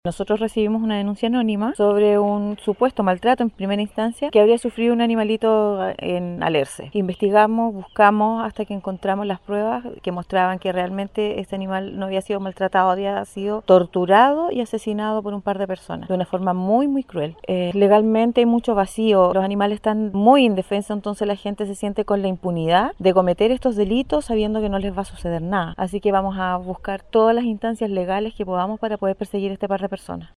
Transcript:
Nosotros recibimos una denuncia anónima sobre un supuesto maltrato en primera instancia que habría sufrido un animalito en Alerce. Investigamos, buscamos hasta que encontramos las pruebas que mostraban que realmente este animal no había sido maltratado, había sido torturado y asesinado por un par de personas de una forma muy cruel. Legalmente hay mucho vacío, los animales están muy indefensos, entonces la gente se siente con la impunidad de cometer estos delitos sabiendo que no les va a suceder nada. Así que vamos a buscar todas las instancias legales que podamos para poder perseguir a este par de personas.